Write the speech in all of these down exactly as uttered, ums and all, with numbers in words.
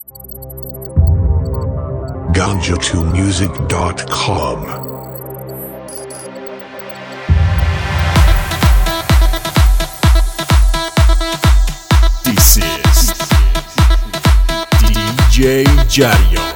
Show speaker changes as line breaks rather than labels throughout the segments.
ganja two music dot com.
This is D J Jarion.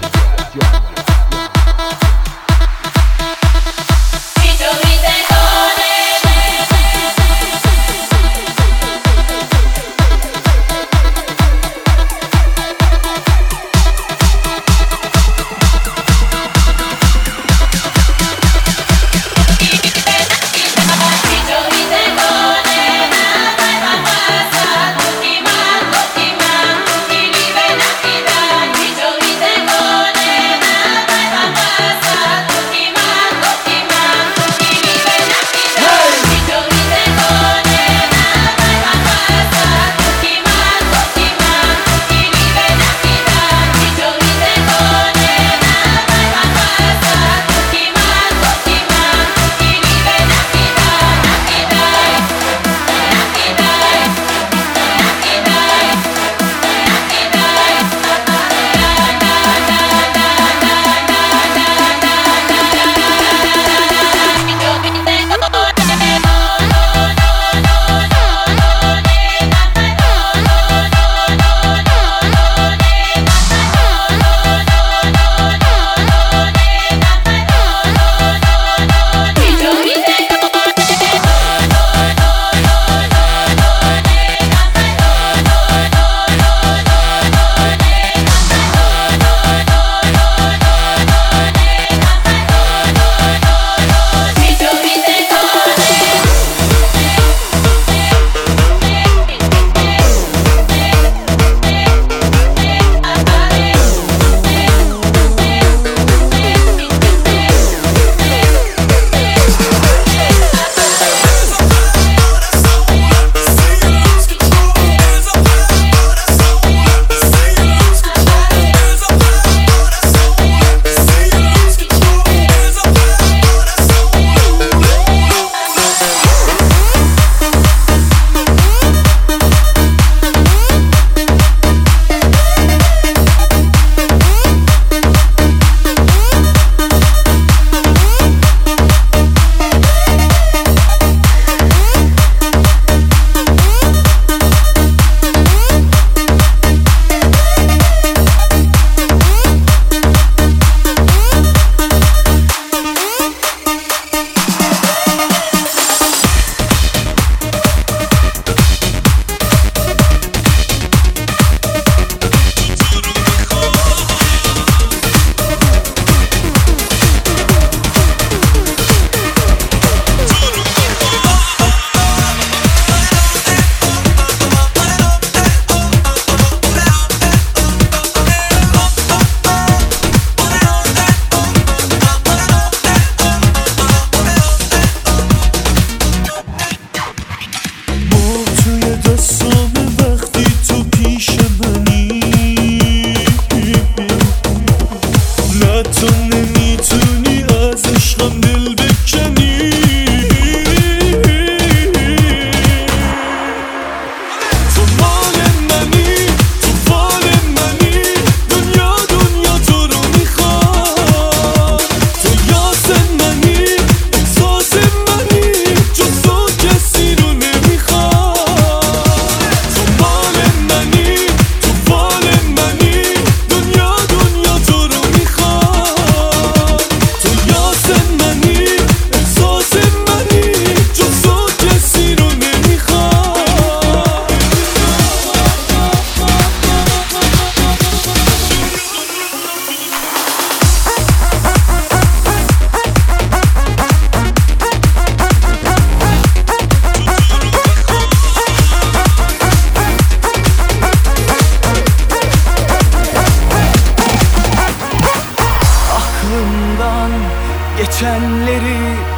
Geçenleri,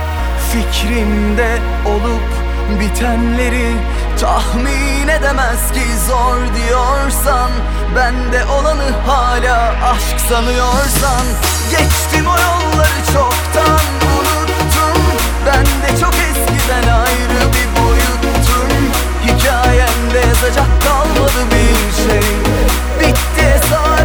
fikrimde olup bitenleri tahmin edemez ki zor diyorsan, bende olanı hala aşk sanıyorsan, geçtim o yolları çoktan unuttum. Ben de çok eskiden ayrı bir boyuttum. Hikayemde yazacak kalmadı bir şey. Bitti hesap.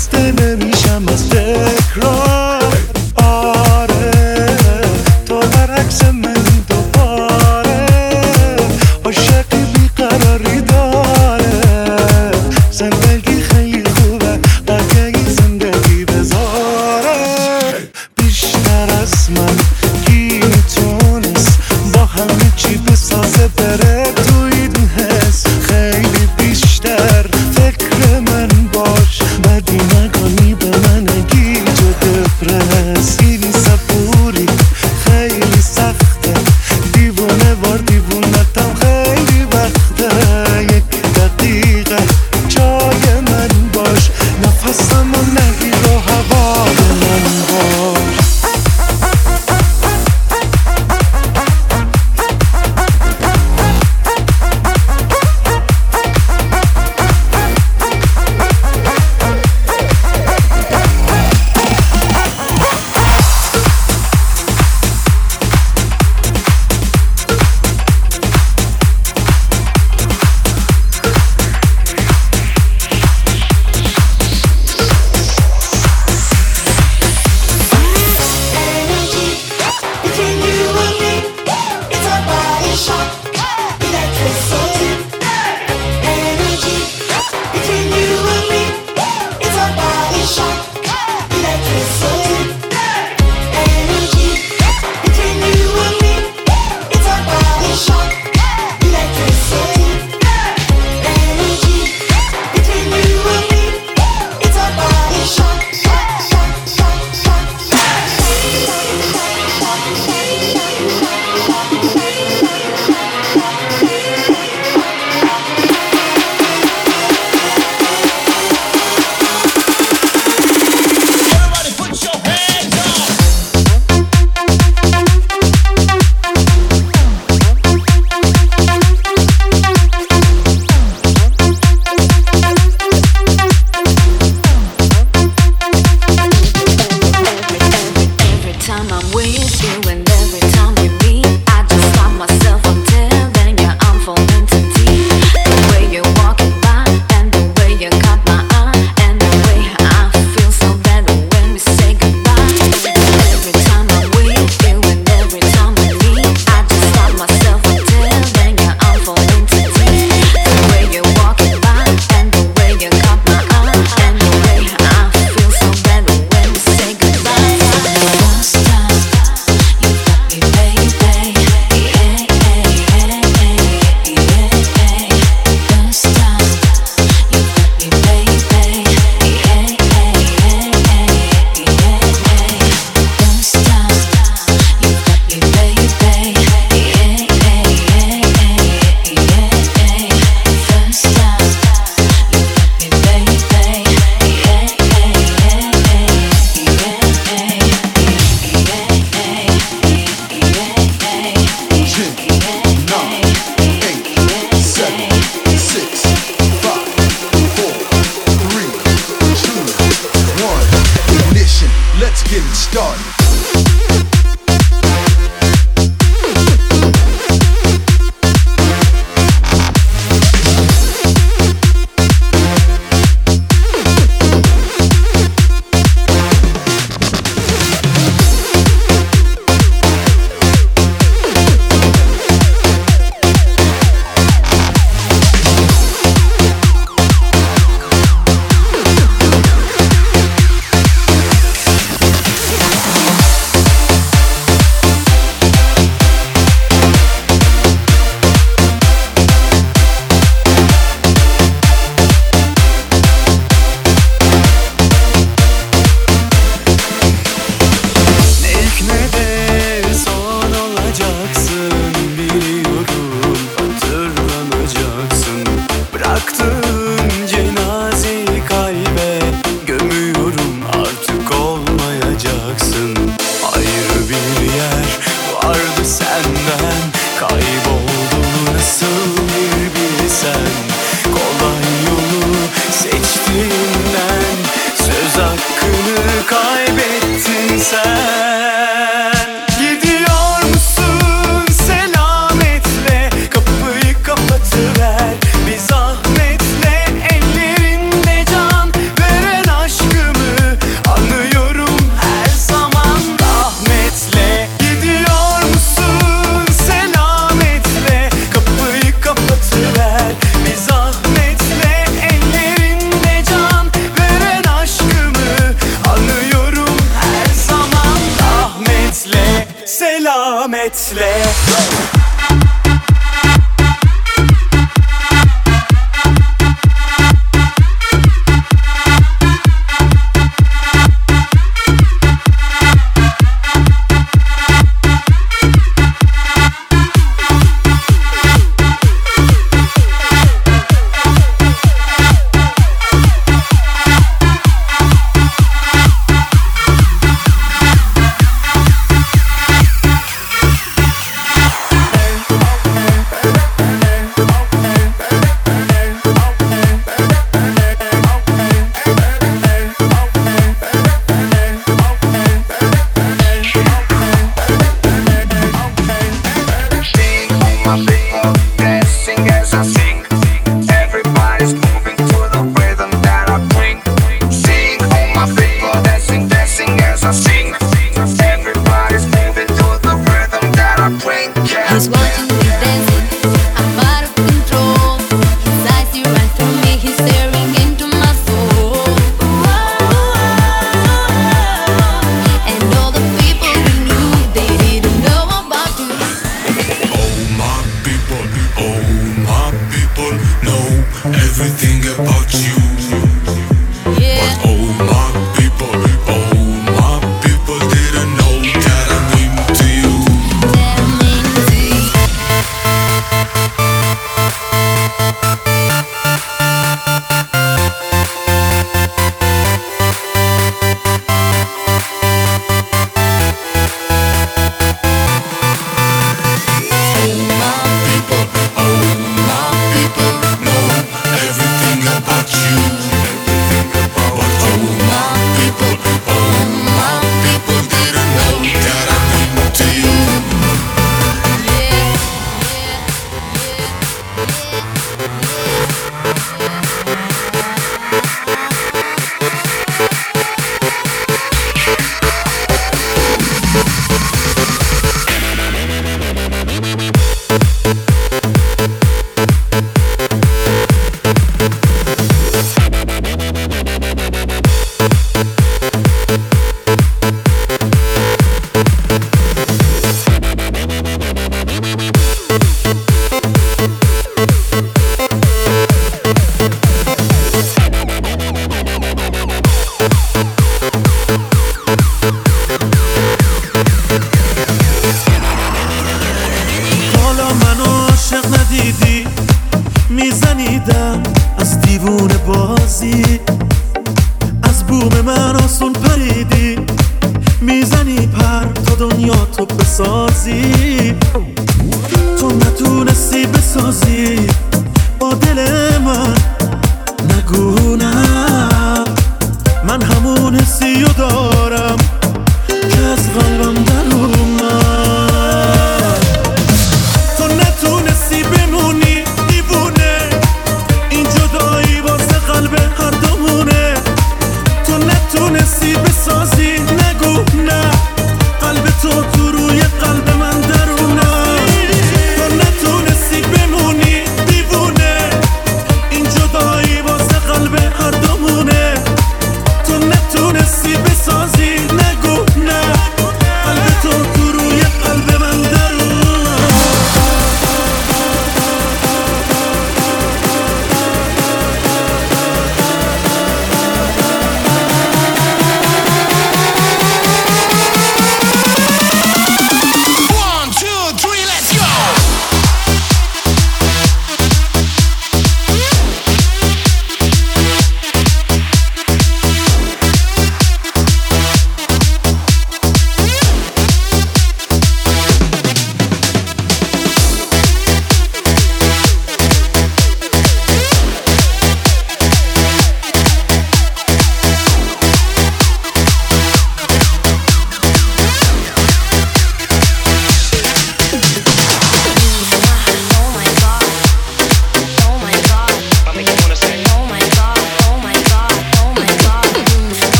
خسته نمیشم از تکرار. آره تو برعکس منی دوباره، عاشقی بیقراری داره. زندگی خیلی خوبه اگه این زندگی بذاره. بیشتر از من کی میتونست با همه چی بسازه بره توی این حس. خیلی بیشتر فکر من باش، بدی نکنی به من اگی جو دپرس. این صبوری خیلی سخته، دیوونه وار دیوونتم خیلی وقته. یک دقیقه جای من باش، نفسمو نگیر و هوا به من باش.
Let's get it started.
milletle.
میزنیدم از دیوونه بازی، از بوم من آسون پریدی، میزنی پر تا دنیا تو بسازی. تو نتونستی بسازی با دل من، نگو نه، من همون حسی رو دارم که از قلبم در اومد. تو نتونستی بمونی دیوونه، این جدایی واسه قلب هر دومونه. تو نتونستی بسازی، نگو نه، قلب تو تو روی قلب من درونه. تو نتونستی بمونی دیوونه، این جدایی واسه قلب هر دومونه. تو نتونستی بسازی، نگو نه، قلب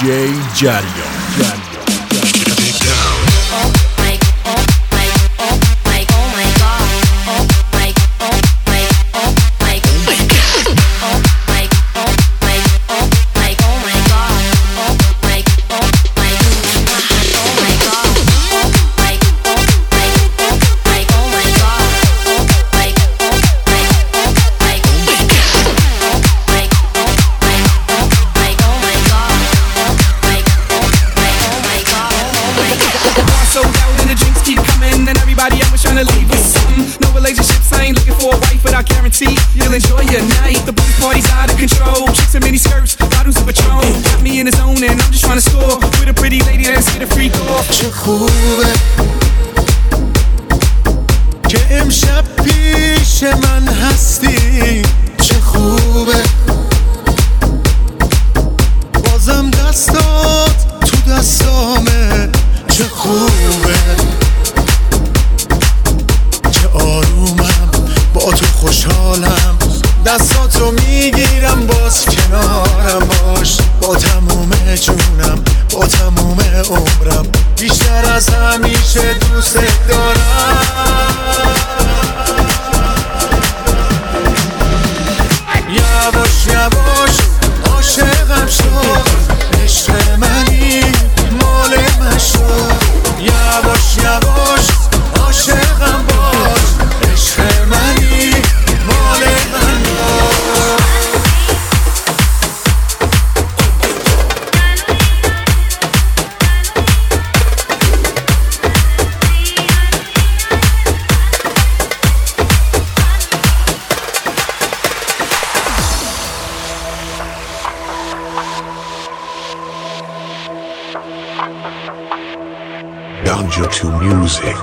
جی جریان.
You'll enjoy your night. The booty party's out of control. Chicks in mini skirts, bottles of Patron. Got me in the zone and I'm just trying to score with a pretty lady that's get a free call.
چه خوبه که امشب پیش من هستی. چه خوبه بازم دستات تو دستامه. چه خوبه چه آرومم با تو خوشحالم. دستاتو میگیرم باز کنارم باش. با تموم جونم با تموم عمرم بیشتر از همیشه دوست دارم. یواش یواش عاشقم شد. عشق منی مال من شد. یواش یواش عاشقم باش. عشق منی مال من باش.
Ganja to music.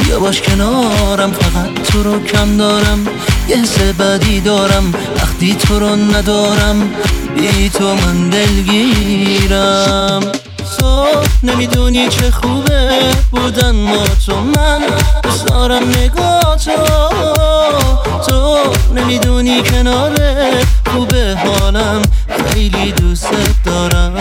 بیا باش کنارم، فقط تو رو کم دارم. یه حس بدی دارم وقتی تو رو ندارم، بی تو من دلگیرم. تو نمیدونی چه خوبه بودن با تو، من دوست دارم نگاه تو. تو نمیدونی کناره خوبه حالم، خیلی دوست دارم.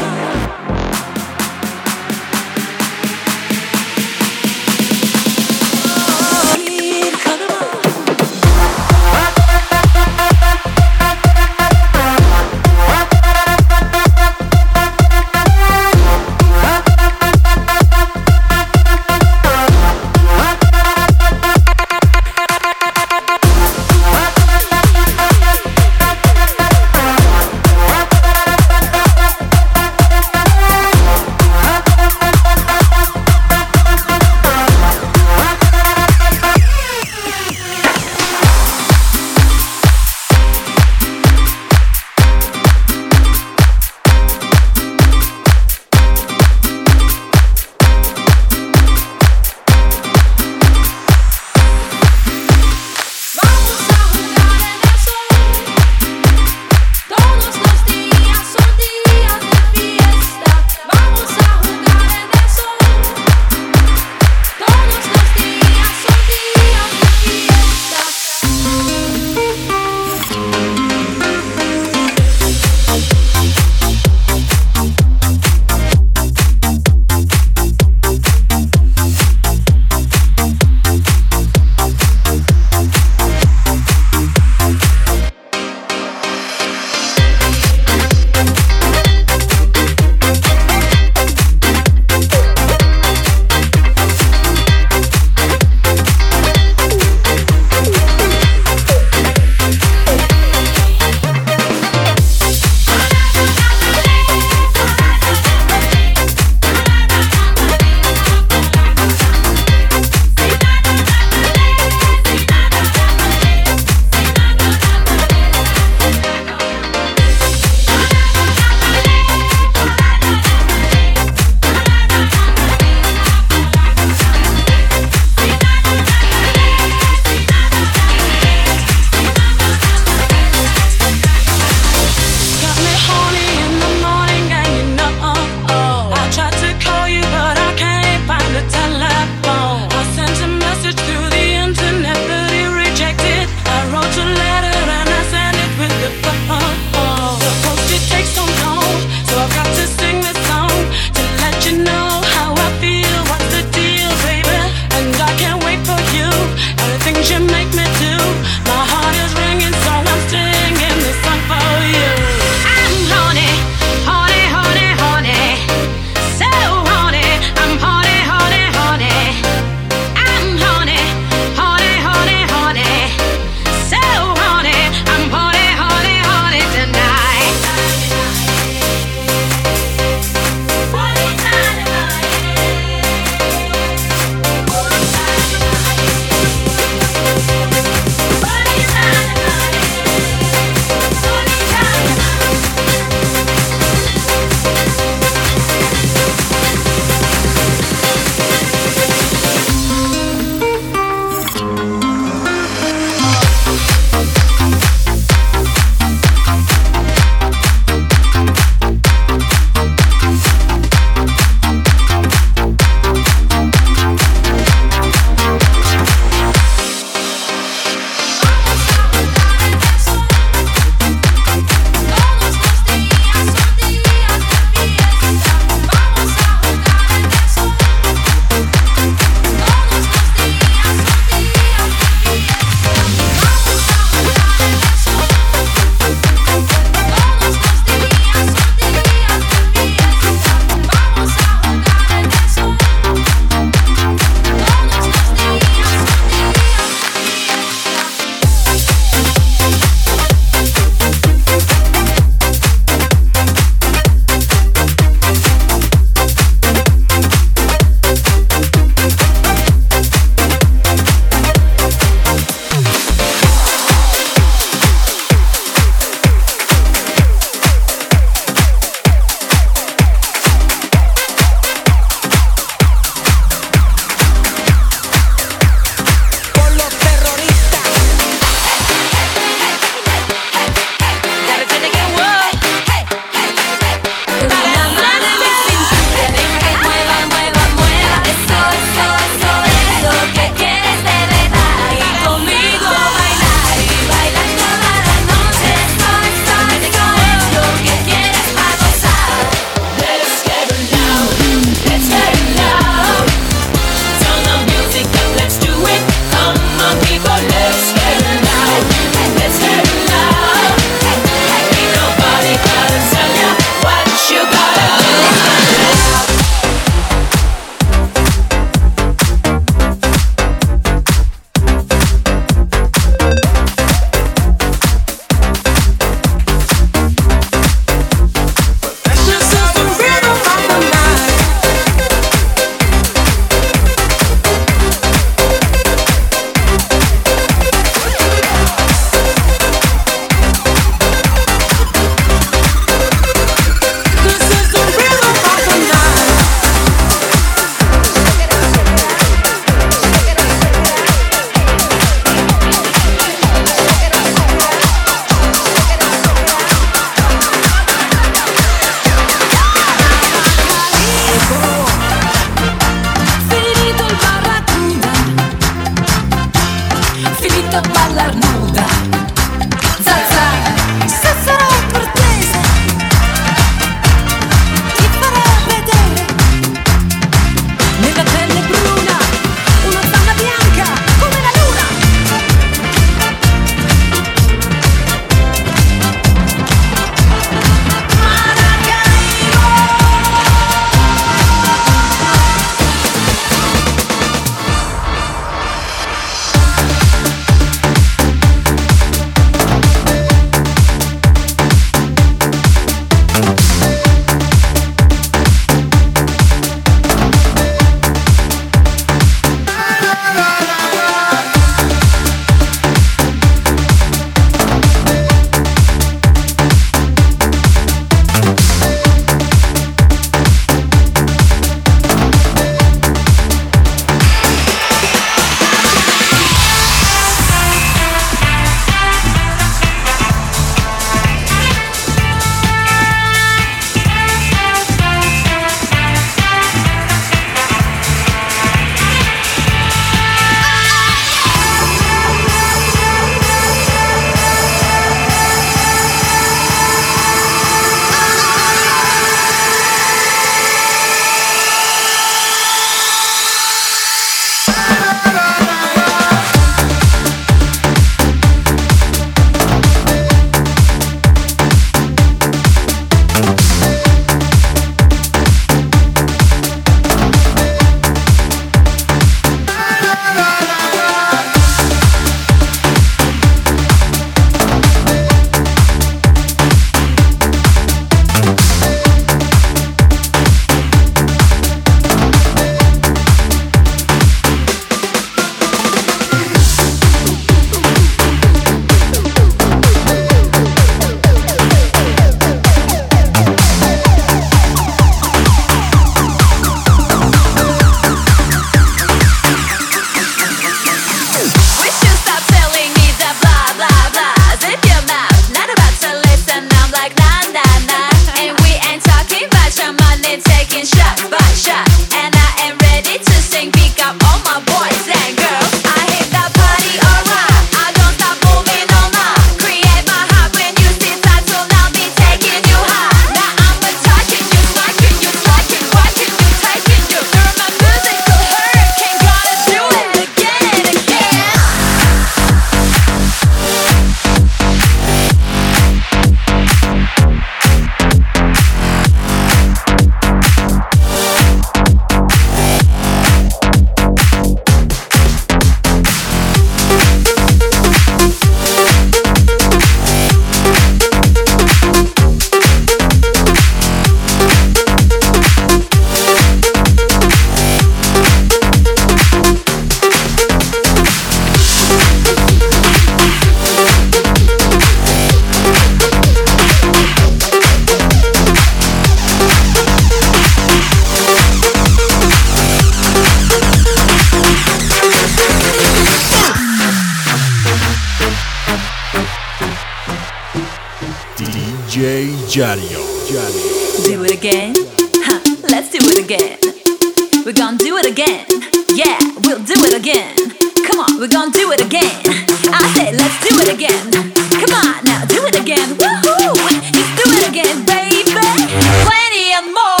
جریان
Do it again? Huh, let's do it again. We're gonna do it again. Yeah, we'll do it again. Come on, we're gonna do it again. I said let's do it again. Come on now, do it again. Woohoo! Let's do it again, baby. Plenty and more.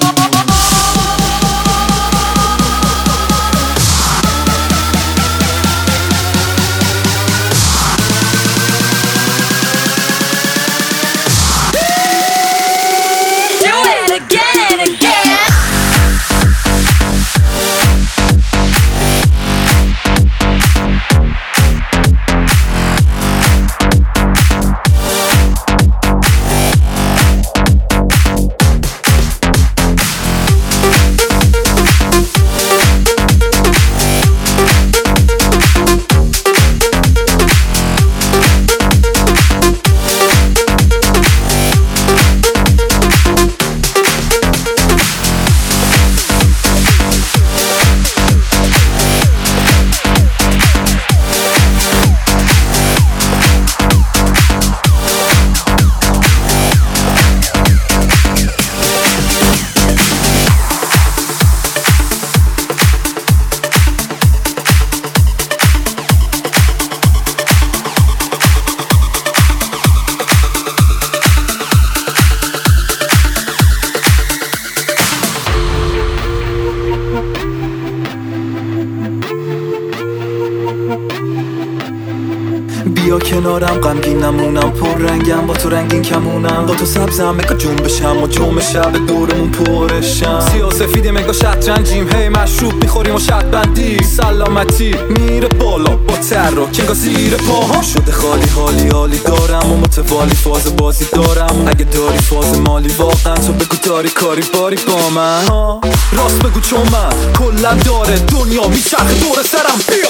بیا کنارم غمگین نمونم، پر رنگم با تو رنگین کمونم، با تو سبزم مگا جون بشم و جمع شب دورمون پرشم. سیاه سفیده مگا شطرنجیم، هی مشروب میخوریم و شرط بندی، سلامتی میره بالا با تر که انگار زیر پاها شده خالی. حالی حالی دارم و متوالی فاز بازی دارم، اگه داری فاز مالی واقعا تو بگو داری کاری باری با من. راست بگو چون من کلا داره دنیا میچرخه دور سرم. بیا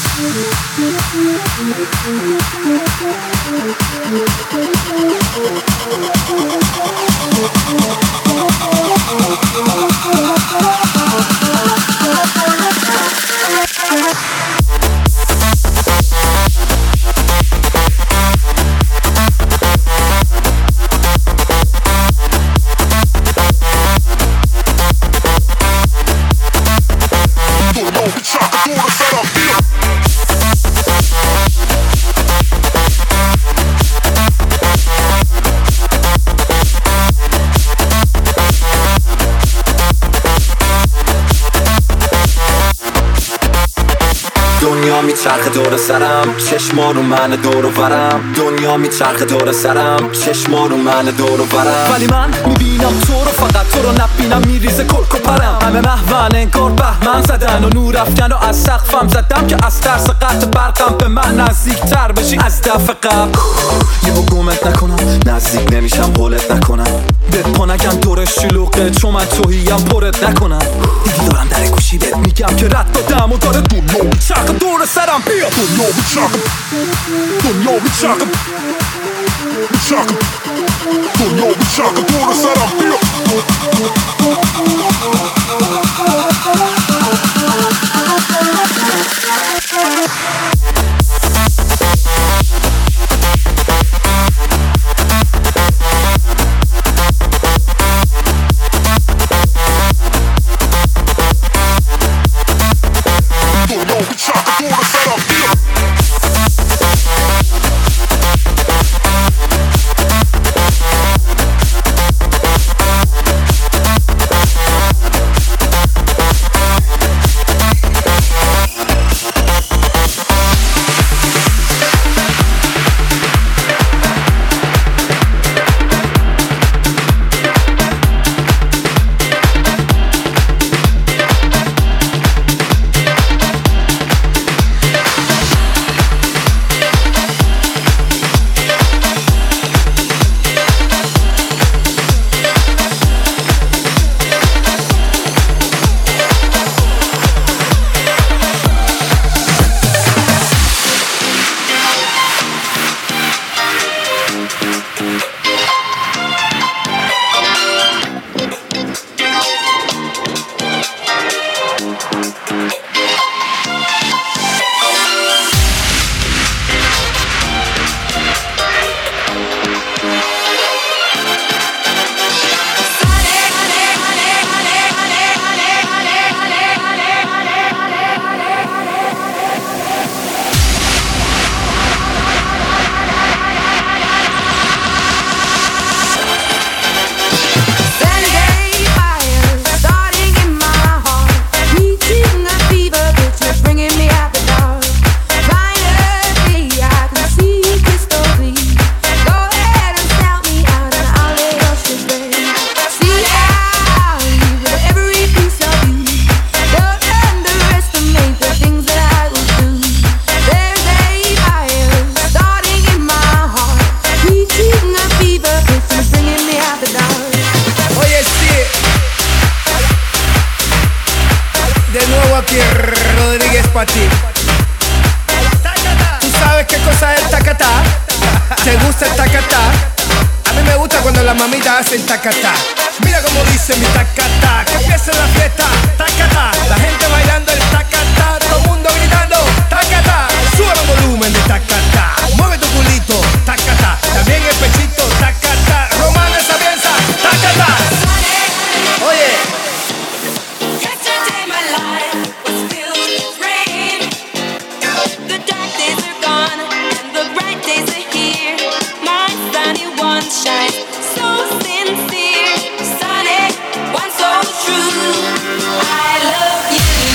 دنیا میچرخه دور سرم، چشما رو من دور و برم. دنیا میچرخه دور سرم، چشما رو من دور و برم. ولی من میبینم تو رو، فقط تو رو نبینم میریزه کلک و پرم. همه محون انگار بهمن زدن و نور رفتن و از سقفم زدم که از ترس قطع برقم به من نزدیک تر بشی از دفعه قبل. یه گمت نکنم، نزدیک نمیشم پولت نکنم، بهت پا نگم دورش شلوغه چون من توهیم پرت نکنم. دیدی دارم در گوشی بهت میگم که رد دادم و داره دنیا میچرخه دور سرم. بیا دنیا میچرخه، دنیا میچرخه میچرخه، دنیا میچرخه دور سرم. بیا
Rodríguez pa' ti. ¿Tú sabes qué cosa es el tacatá? ¿Te gusta el tacatá? A mí me gusta cuando las mamitas hacen tacatá. Mira como dice mi tacatá, que empiece la fiesta, tacatá. La gente bailando el tacatá, todo el mundo gritando tacatá. Sube el volumen de tacatá, mueve tu culito, tacatá. También el pechito, tacatá. Romana esa piensa, tacatá. Oye.
Shine so sincere, sunny, one so true. I love you.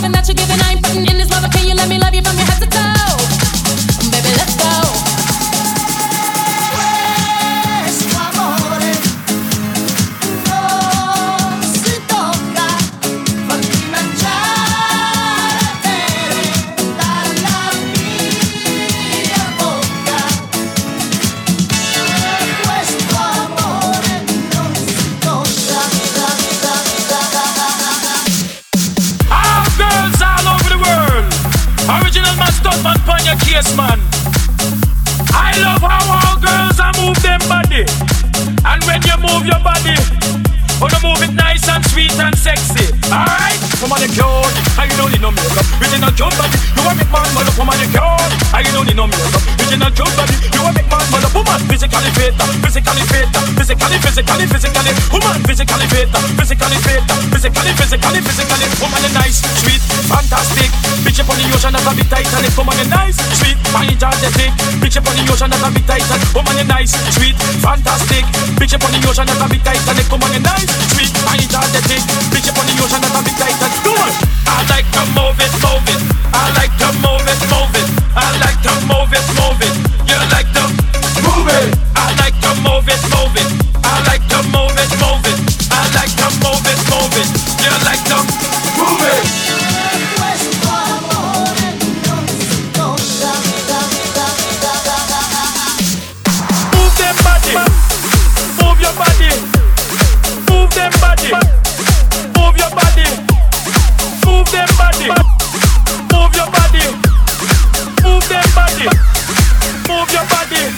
loving that you're giving, I ain't putting in this love. Can you let me love you from your head to toe? Baby, let's go.
Questo amore non si tocca, farti mangiare a bere dalla mia bocca. Questo amore non si tocca.
All girls all over the world. Original man, stunt man, pon your case, man. I love how all girls are move them body. And when you move your body, oh, you move it nice and sweet and sexy. Alright? Come on, you cute. I don't need no makeup. Original cute body. You a big man, mother. Come on, you cute. I don't need no makeup. Original cute body. You a big man, mother. Woman, physically fit. Physically fit. Physically, physically, physically. Woman, physically fit. Physically fit. Physically, physically, physically. Woman, you nice, sweet, fantastic. Bitch up on the ocean, that's a big Titanic. Woman, you nice, sweet, energetic. Bitch up on the ocean, that's a big Titanic. Woman, you nice, sweet, fantastic. Bitch up on the ocean, that's a big Titanic. Woman, you nice, sweet, energetic. Bitch up on the ocean, that's a big Titanic. Do it. I like to move it, move it. I like to move it, move it. I like to move it, move it. You like to move it. I like to move it, move it. I like to move it, move it. I like to move it, move it. You like to move it.
Questo amore non si tocca.
Move them body. Move your body. Move them body. Move your body. Move them body. Move your body. Move them body. Move your body.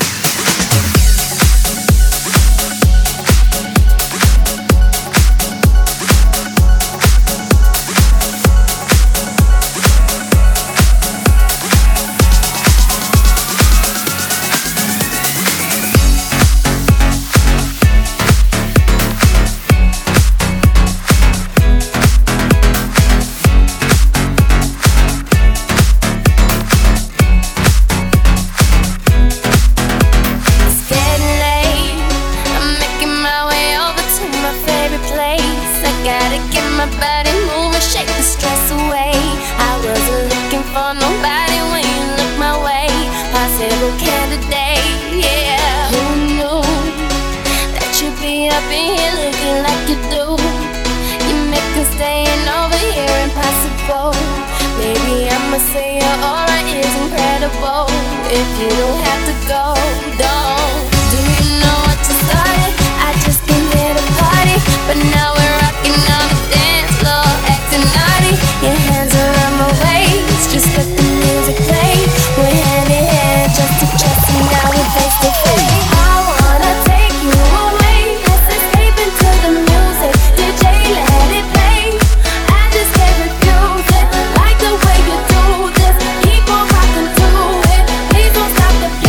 It's getting late. I'm making my way over to my favorite place. I gotta get my body moving, shake the stress away. I wasn't looking for nobody when you look my way. Possible candidate, yeah. Who knew that you'd be up in here looking like you do? You make us staying over here impossible. Maybe I'ma say your aura is incredible. If you don't have to go, don't. Do you know what you started? I just came here to party, but now we're rocking on the dance floor, acting naughty. Your hands around my waist, just let the music play. We're hand in hand, just to just and now we're face to face. I wanna take you away, let's escape into the music. D J, let it play. I just can't refuse it. Like the way you do this, keep on rocking to it. Please don't stop the beat.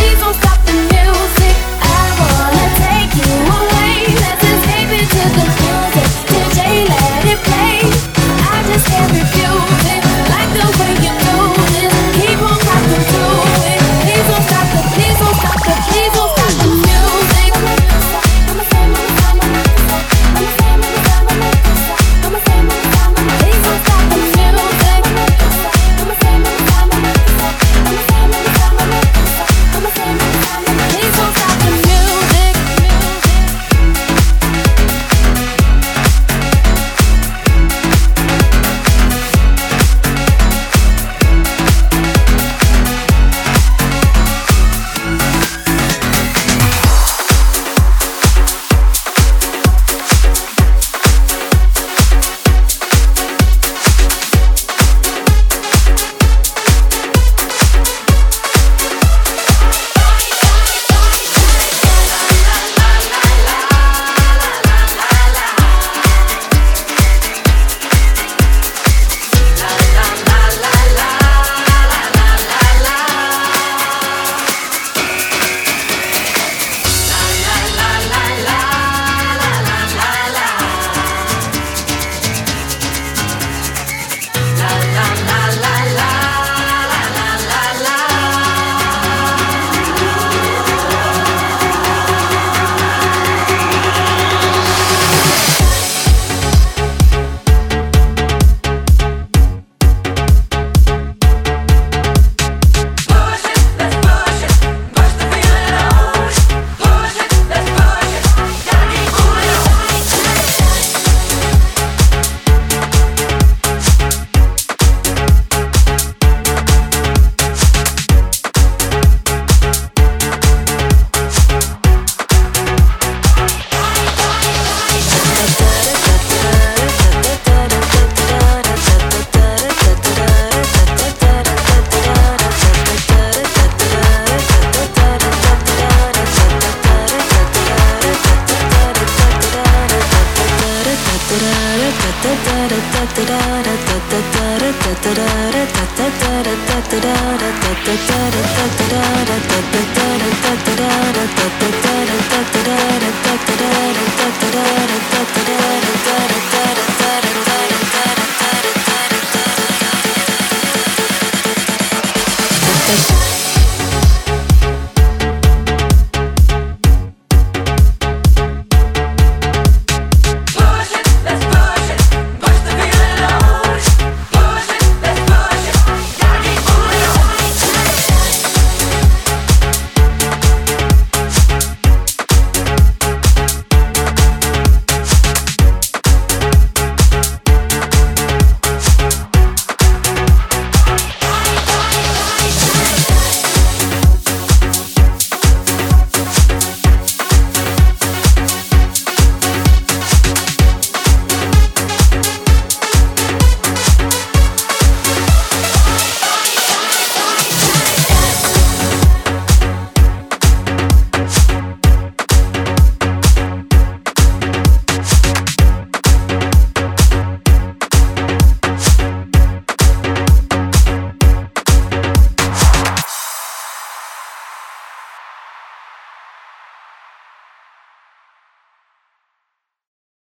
Da